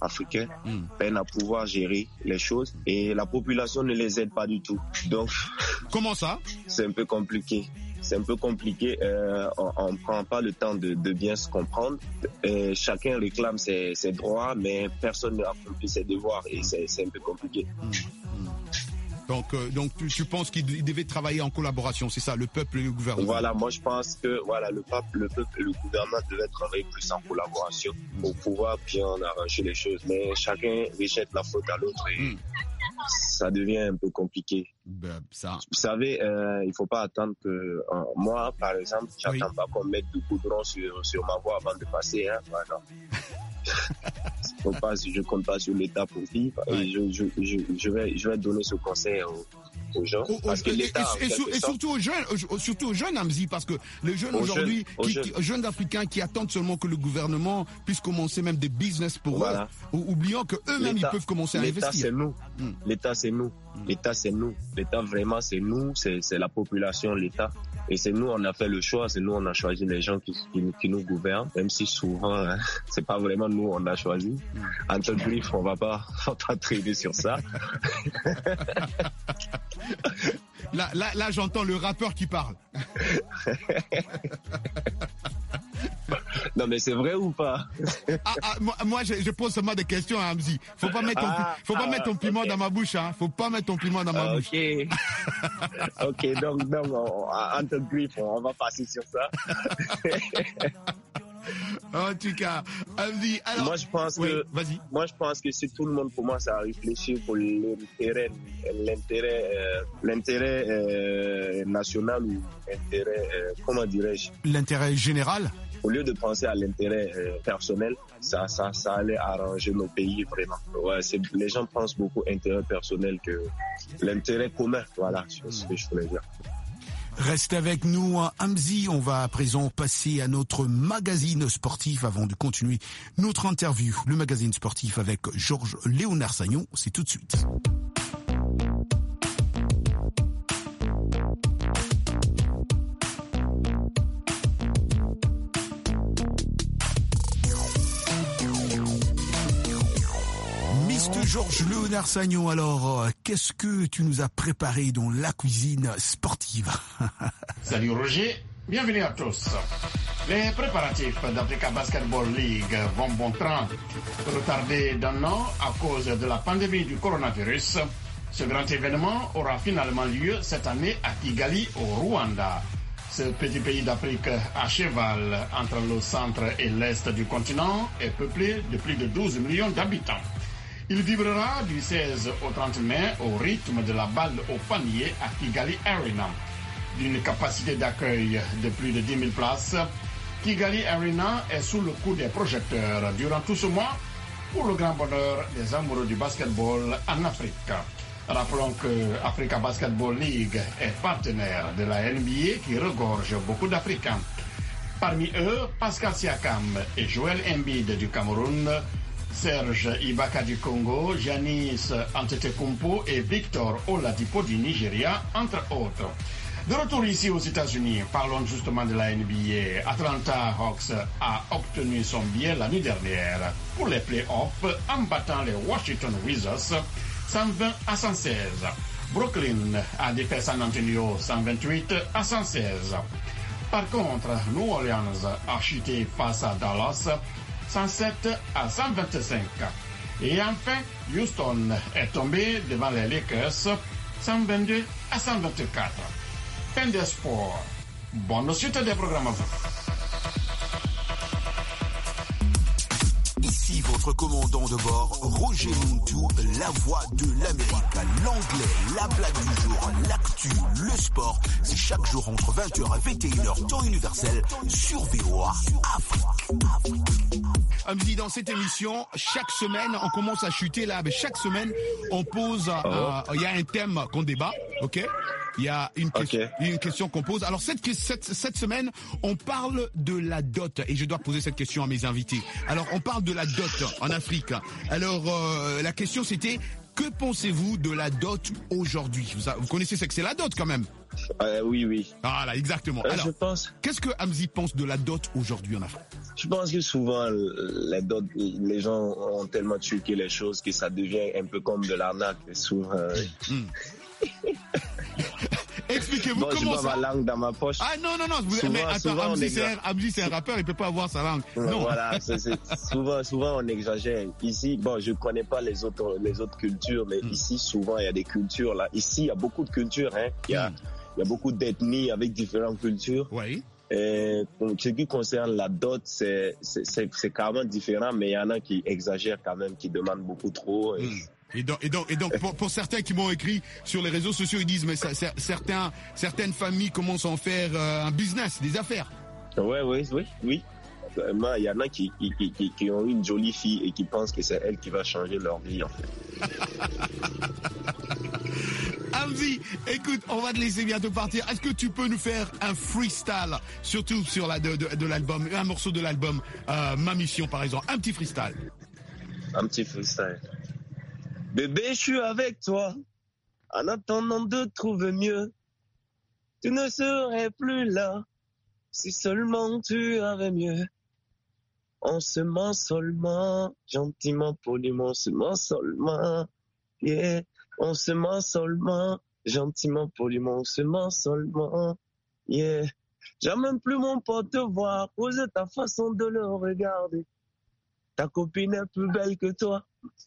africains peinent à pouvoir gérer les choses et la population ne les aide pas du tout. Donc, comment ça? C'est un peu compliqué. On prend pas le temps de bien se comprendre. Chacun réclame ses droits, mais personne n'a accompli ses devoirs et c'est un peu compliqué. Donc tu penses qu'il devait travailler en collaboration, c'est ça, le peuple et le gouvernement? Voilà, moi je pense que le peuple et le gouvernement devaient travailler plus en collaboration pour pouvoir bien arranger les choses. Mais chacun rejette la faute à l'autre et ça devient un peu compliqué. Vous savez, il faut pas attendre que moi, par exemple, j'attends pas qu'on mette du goudron sur ma voie avant de passer. Voilà. Faut pas, je compte pas sur l'État pour vivre. Et je vais donner ce conseil aux gens. Parce que l'État, et surtout aux jeunes, Hamzi, parce que les jeunes aujourd'hui, jeunes Africains qui attendent seulement que le gouvernement puisse commencer même des business pour eux, oubliant que eux-mêmes ils peuvent commencer à investir. L'État c'est nous. L'État c'est nous. L'État vraiment c'est nous, c'est la population, l'État. Et c'est nous, on a fait le choix, c'est nous, on a choisi les gens qui nous gouvernent, même si souvent, c'est pas vraiment nous, on a choisi. Entre brief, on va pas trader sur ça. Là, j'entends le rappeur qui parle. Non, mais c'est vrai ou pas? Moi, je pose seulement des questions à Hamzi. Faut pas mettre ton piment dans ma bouche, hein. Faut pas mettre ton piment dans ma bouche. Ok, donc, entre brief, on va passer sur ça. En tout cas, Hamzi, alors... Moi, je pense que si tout le monde commence à réfléchir pour l'intérêt national ou comment dirais-je? L'intérêt général? Au lieu de penser à l'intérêt personnel, ça allait arranger nos pays vraiment. Ouais, les gens pensent beaucoup intérêt personnel que l'intérêt commun. Voilà, c'est ce que je voulais dire. Reste avec nous, Hamzi. On va à présent passer à notre magazine sportif avant de continuer notre interview. Le magazine sportif avec Georges Léonard Sagnon, c'est tout de suite. Georges Léonard Sagnon, alors, qu'est-ce que tu nous as préparé dans la cuisine sportive? Salut Roger, bienvenue à tous. Les préparatifs d'Africa Basketball League vont bon train. Retardés d'un an à cause de la pandémie du coronavirus, ce grand événement aura finalement lieu cette année à Kigali, au Rwanda. Ce petit pays d'Afrique à cheval entre le centre et l'est du continent est peuplé de plus de 12 millions d'habitants. Il vibrera du 16 au 30 mai au rythme de la balle au panier à Kigali Arena. D'une capacité d'accueil de plus de 10 000 places, Kigali Arena est sous le coup des projecteurs durant tout ce mois pour le grand bonheur des amoureux du basketball en Afrique. Rappelons que Africa Basketball League est partenaire de la NBA qui regorge beaucoup d'Africains. Parmi eux, Pascal Siakam et Joel Embiid du Cameroun, Serge Ibaka du Congo, Giannis Antetokounmpo et Victor Oladipo du Nigeria, entre autres. De retour ici aux États-Unis, parlons justement de la NBA. Atlanta Hawks a obtenu son billet la nuit dernière pour les playoffs en battant les Washington Wizards 120-116. Brooklyn a défait San Antonio 128-116. Par contre, New Orleans a chuté face à Dallas 107-125. Et enfin, Houston est tombé devant les Lakers 122-124. Fin des sports. Bonne suite des programmes à vous. Ici votre commandant de bord, Roger Muntu, la voix de l'Amérique, l'anglais, la blague du jour, l'actu, le sport. C'est chaque jour entre 20h et 21h, temps universel, sur VOA Afrique. Hamzi, dans cette émission, chaque semaine, on commence à chuter là, mais chaque semaine, on pose, il y a un thème qu'on débat, ok? Il y a une question qu'on pose. Alors cette semaine, on parle de la dot et je dois poser cette question à mes invités. Alors on parle de la dot en Afrique. Alors la question c'était, que pensez-vous de la dot aujourd'hui? Vous connaissez ce que c'est la dot quand même? Oui. Voilà, exactement. Alors, je pense... qu'est-ce que Hamzy pense de la dot aujourd'hui en Afrique? Je pense que souvent, la dot, les gens ont tellement truqué les choses que ça devient un peu comme de l'arnaque. Souvent... Expliquez-vous bon, comment j'ai ça. pas ma langue dans ma poche. Ah non. Mais attends, Hamzy c'est un rappeur, il peut pas avoir sa langue. Non. Voilà, souvent on exagère. Ici, bon, je connais pas les autres cultures, mais ici souvent il y a des cultures là. Ici il y a beaucoup de cultures, hein. Il y a beaucoup d'ethnies avec différentes cultures. Oui. Et pour ce qui concerne la dot, c'est carrément différent, mais il y en a qui exagèrent quand même, qui demandent beaucoup trop. Et donc pour certains qui m'ont écrit sur les réseaux sociaux, ils disent mais certaines familles commencent à en faire un business, des affaires. Oui. Il y en a qui ont une jolie fille et qui pensent que c'est elle qui va changer leur vie en fait. Hamzy, écoute, on va te laisser bientôt partir. Est-ce que tu peux nous faire un freestyle, surtout sur de l'album, un morceau de l'album Ma Mission par exemple, un petit freestyle. Un petit freestyle. Bébé, je suis avec toi, en attendant de trouver mieux. Tu ne serais plus là, si seulement tu avais mieux. On se ment seulement, gentiment, poliment, on se ment seulement. Yeah, on se ment seulement, gentiment, poliment, on se ment seulement. Yeah, j'aime même plus mon pote te voir, poser ta façon de le regarder. Ta copine est plus belle que toi.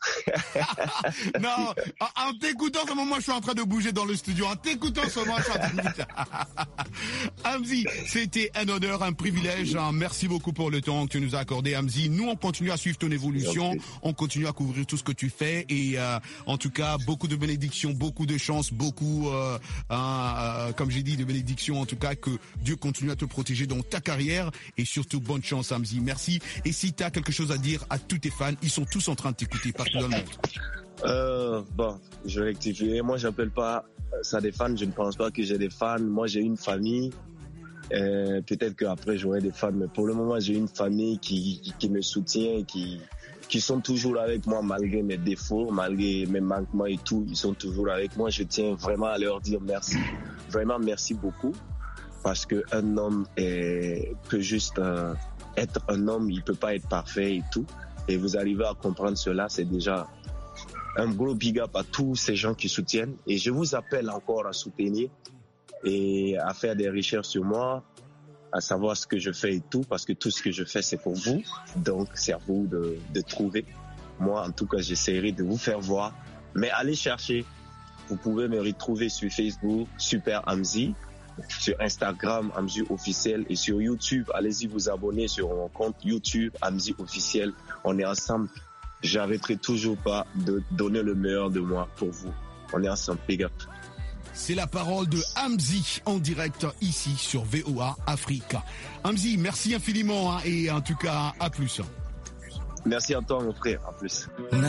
Non, en t'écoutant ce moment, je suis en train de bouger dans le studio. En t'écoutant ce moment, je suis en train de bouger. Hamzy, c'était un honneur, un privilège. Merci beaucoup pour le temps que tu nous as accordé, Hamzy. Nous, on continue à suivre ton évolution. On continue à couvrir tout ce que tu fais. Et en tout cas, beaucoup de bénédictions, beaucoup de chance, beaucoup, comme j'ai dit, de bénédictions. En tout cas, que Dieu continue à te protéger dans ta carrière. Et surtout, bonne chance, Hamzy. Merci. Et si tu as quelque chose à dire à tous tes fans, ils sont tous en train de t'écouter partout dans le monde. Bon, je vais rectifier. Moi, j'appelle pas ça des fans. Je ne pense pas que j'ai des fans. Moi, j'ai une famille. Peut-être qu'après, j'aurai des fans. Mais pour le moment, j'ai une famille qui me soutient, qui sont toujours avec moi malgré mes défauts, malgré mes manquements et tout. Ils sont toujours avec moi. Je tiens vraiment à leur dire merci. Vraiment, merci beaucoup. Parce que un homme peut juste être un homme. Il peut pas être parfait et tout. Et vous arrivez à comprendre cela, c'est déjà un gros big up à tous ces gens qui soutiennent. Et je vous appelle encore à soutenir et à faire des recherches sur moi, à savoir ce que je fais et tout, parce que tout ce que je fais, c'est pour vous. Donc, c'est à vous de trouver. Moi, en tout cas, j'essaierai de vous faire voir. Mais allez chercher. Vous pouvez me retrouver sur Facebook, Super Hamzy, sur Instagram, Hamzy officiel, et sur YouTube. Allez-y vous abonner sur mon compte YouTube, Hamzy officiel. On est ensemble. J'arrêterai toujours pas de donner le meilleur de moi pour vous. On est ensemble, big up. C'est la parole de Hamzy en direct ici sur VOA Africa. Hamzy, merci infiniment et en tout cas, à plus. Merci à toi, mon frère. À plus.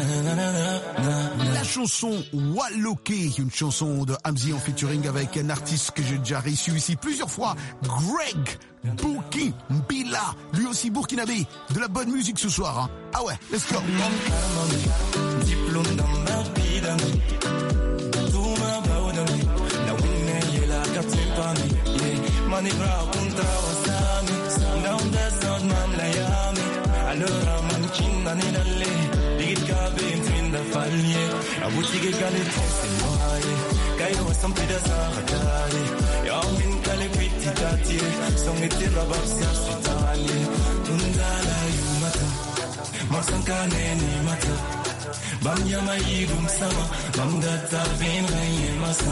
La chanson Waloké, une chanson de Hamzy en featuring avec un artiste que j'ai déjà reçu ici plusieurs fois, Greg Bouki Mbila, lui aussi burkinabé. De la bonne musique ce soir. Hein. Ah ouais, let's go. Allora mancina dalle digga bentin da fallie a buttige gale tessimoaie caio sempre da sahatare ya min kale pitti tati songete rababsia sitali tundala yumata masankane ni mata bam yama yidum sama bam data ben raye masa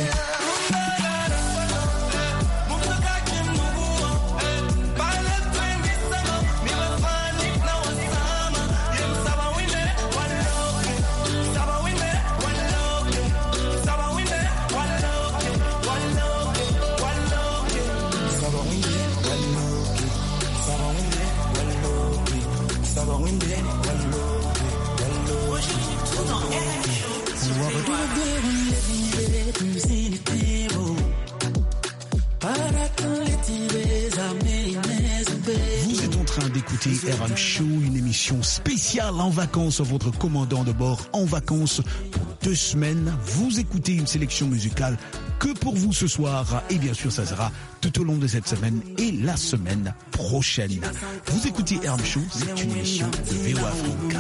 Vous êtes en train d'écouter RM Show, une émission spéciale en vacances, votre commandant de bord en vacances pour 2 semaines. Vous écoutez une sélection musicale que pour vous ce soir. Et bien sûr, ça sera tout au long de cette semaine et la semaine prochaine. Vous écoutez RM Show, c'est une émission de VOA Africa.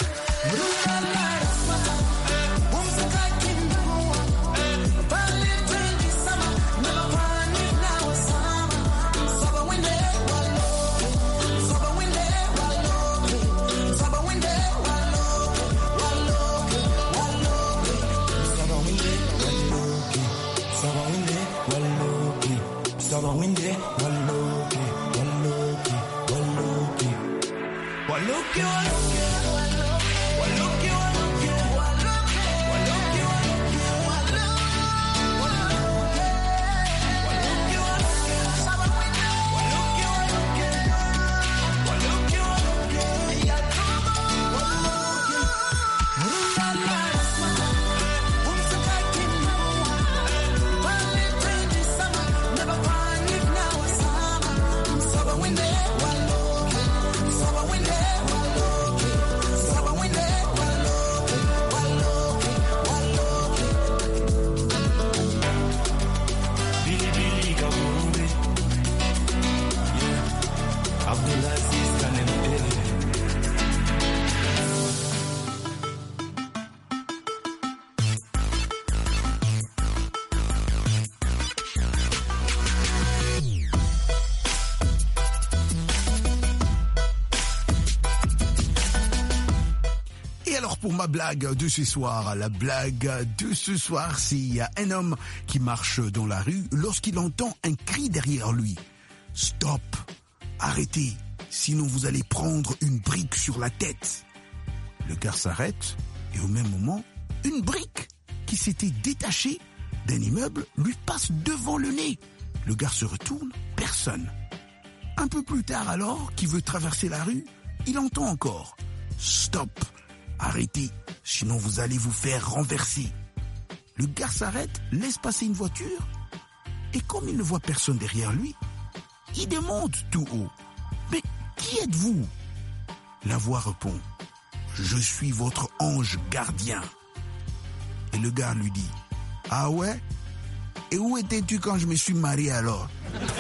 Pour ma blague de ce soir, la blague de ce soir, c'est il y a un homme qui marche dans la rue lorsqu'il entend un cri derrière lui. Stop, arrêtez, sinon vous allez prendre une brique sur la tête. Le gars s'arrête et au même moment, une brique qui s'était détachée d'un immeuble lui passe devant le nez. Le gars se retourne, personne. Un peu plus tard alors, qui veut traverser la rue, il entend encore. Stop. Arrêtez, sinon vous allez vous faire renverser. Le gars s'arrête, laisse passer une voiture, et comme il ne voit personne derrière lui, il demande tout haut. Mais qui êtes-vous? La voix répond. Je suis votre ange gardien. Et le gars lui dit. Ah ouais? Et où étais-tu quand je me suis marié alors?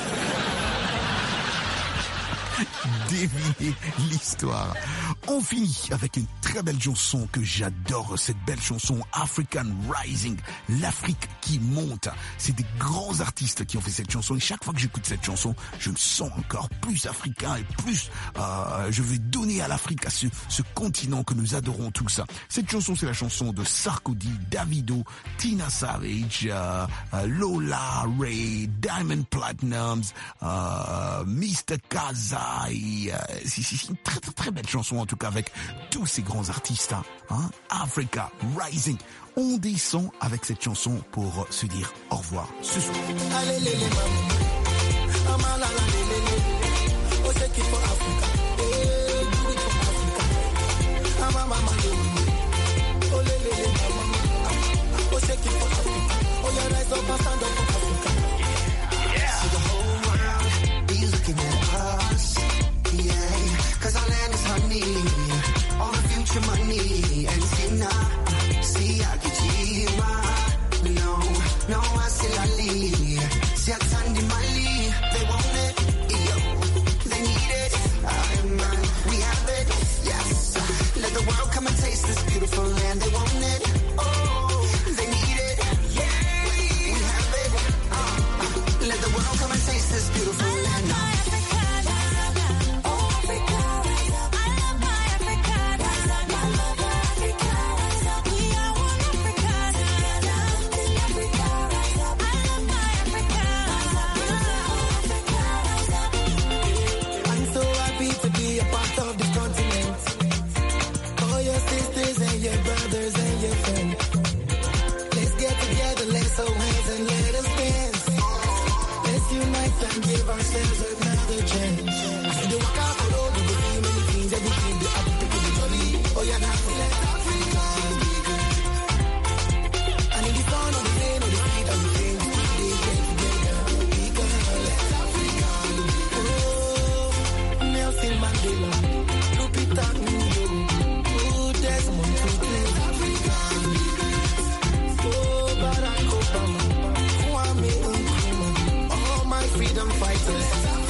Devinez l'histoire. On finit avec une très belle chanson que j'adore, cette belle chanson African Rising, l'Afrique qui monte. C'est des grands artistes qui ont fait cette chanson et chaque fois que j'écoute cette chanson, je me sens encore plus africain et plus je veux donner à l'Afrique, à ce continent que nous adorons tous. Cette chanson, c'est la chanson de Sarkodie, Davido, Tina Savage, Lola Ray, Diamond Platnumz, Mr. Kaza. C'est une très très très belle chanson en tout cas avec tous ces grands artistes. Africa Rising. On descend avec cette chanson pour se dire au revoir ce soir. Cause our land is honey, all the future money, and see Akichiwa, no, Asilali, see Atandi Mali, they want it, they need it, we have it, yes, let the world come and taste this beautiful land, they want it, they need it, we have it, let the world come and taste this beautiful land. Give ourselves a freedom fighters.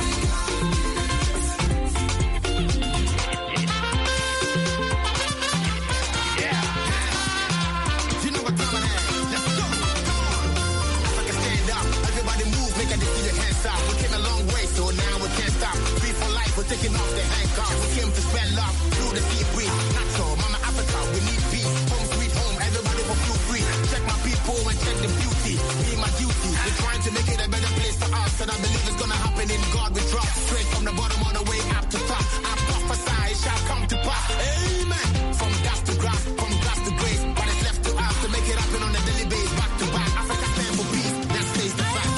Taking off the handcuffs, we came to spread love through the sea breeze. Natural, Mama Africa, we need peace. Home sweet home, everybody for feel free. Check my people and check the beauty. Be my duty. We're trying to make it a better place for us, and I believe it's gonna happen in God we trust. Straight from the bottom on the way up to top. I prophesy it shall come to pass. Amen. From dust to grass, from grass to grace. But it's left to us to make it happen on a daily basis. Back to back, Africa stand for peace. That stays the fact.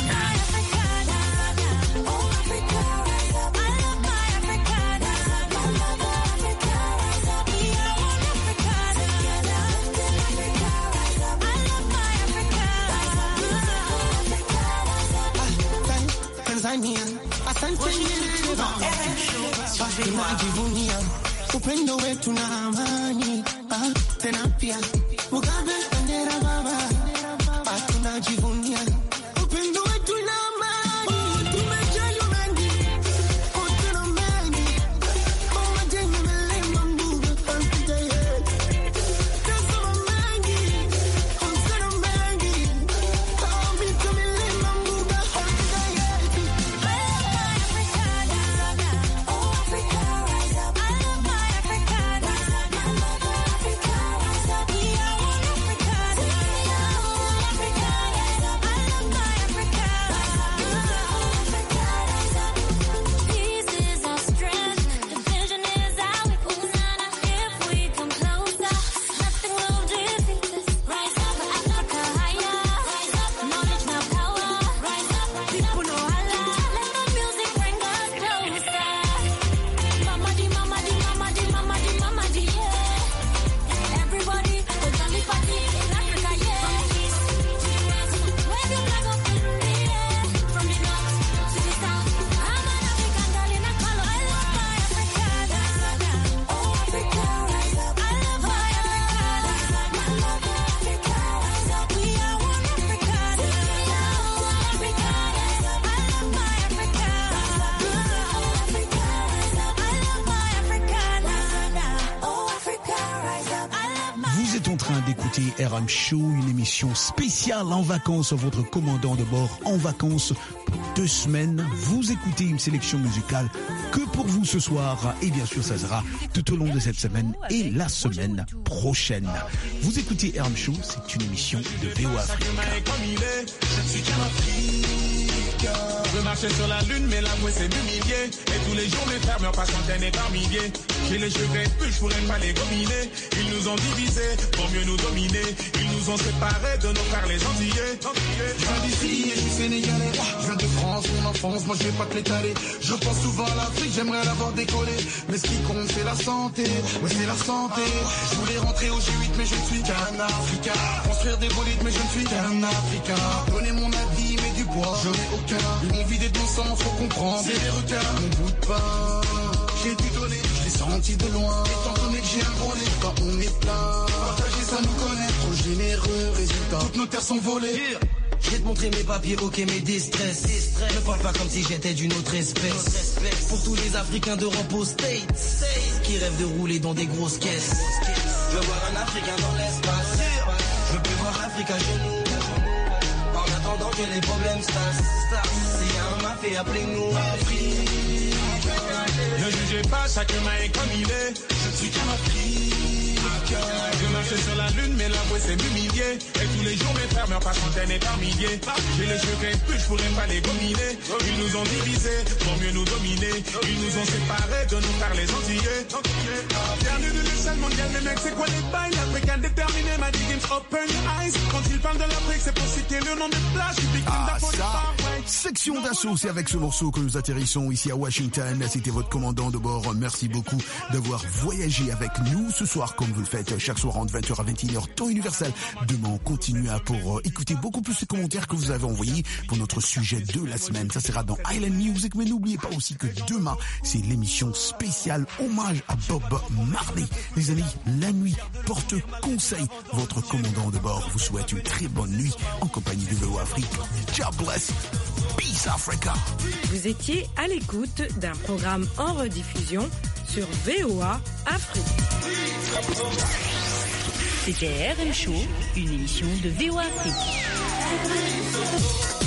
Asante tunajivunia upendo wetu na amani, tena pia Mugabe bendera baba, tunajivunia upendo wetu na amani, tumejaliwa mengi, tuna mengi, majengo melema mbuga asante tazama mengi, tuna mengi, mito melema mbuga asante. d'écouter RM Show, une émission spéciale en vacances, votre commandant de bord en vacances pour 2 semaines. Vous écoutez une sélection musicale que pour vous ce soir, et bien sûr ça sera tout au long de cette semaine et la semaine prochaine. Vous écoutez RM Show, c'est une émission de VOA Afrique. Je marchais sur la lune, mais l'amour c'est m'humilier. Et tous les jours mes frères meurent par centaines et par milliers. J'ai les cheveux plus, je pourrais pas les gominer. Ils nous ont divisés pour mieux nous dominer. Ils nous ont séparés de nos frères les Antillais. Je viens d'ici et je suis sénégalais. Je viens de France, mon enfance, moi je vais pas te l'étaler. Je pense souvent à l'Afrique, j'aimerais l'avoir décollé. Mais ce qui compte c'est la santé, ouais c'est la santé. Je voulais rentrer au G8 mais je ne suis qu'un Africain. Construire des bolides mais je ne suis qu'un Africain. Donner mon avis mais du bois, je n'ai aucun. Ils m'ont vidé de mon sang, faut comprendre. C'est des requins, mon bout de pain. J'ai dû donner, je l'ai senti de loin. Étant donné que j'ai un gros nez, quand on est plein. Partager ça nous connaît, trop généreux, résultat. Toutes nos terres sont volées. Je vais te montrer mes papiers, ok, mes distress. Ne parle pas comme si j'étais d'une autre espèce. Pour tous les Africains d'Europe aux States qui rêvent de rouler dans des grosses caisses. Je veux voir un Africain dans l'espace. Je veux plus voir l'Afrique à genoux. En attendant que les problèmes stassent. S'il y a un mafé, appelez-nous Afrique. Ne jugez pas, chacun est comme il est. Je ne suis qu'un Africain. Je marchais sur la lune, mais l'avouer c'est m'humilier. Et tous les jours mes frères meurent par centaines et par milliers. J'ai les cheveux plus, je pourrais pas les gominer. Ils nous ont divisés pour mieux nous dominer. Ils nous ont séparés de nos frères les Antillais. Bienvenue de l'échelle mondiale, mais mec c'est quoi les bails? L'Africain déterminé m'a dit games open your eyes. Quand ils parlent de l'Afrique, c'est pour citer le nom de plage. Section d'assaut, c'est avec ce morceau que nous atterrissons ici à Washington. C'était votre commandant de bord. Merci beaucoup d'avoir voyagé avec nous ce soir, comme vous le faites chaque soir entre 20h à 21h, temps universel. Demain, on continue pour écouter beaucoup plus de commentaires que vous avez envoyés pour notre sujet de la semaine. Ça sera dans Island Music, mais n'oubliez pas aussi que demain, c'est l'émission spéciale hommage à Bob Marley. Les amis, la nuit porte conseil. Votre commandant de bord vous souhaite une très bonne nuit en compagnie de VOA Afrique. God bless. Peace Africa. Vous étiez à l'écoute d'un programme en rediffusion sur VOA Afrique. C'était RM Show, une émission de VOA Afrique.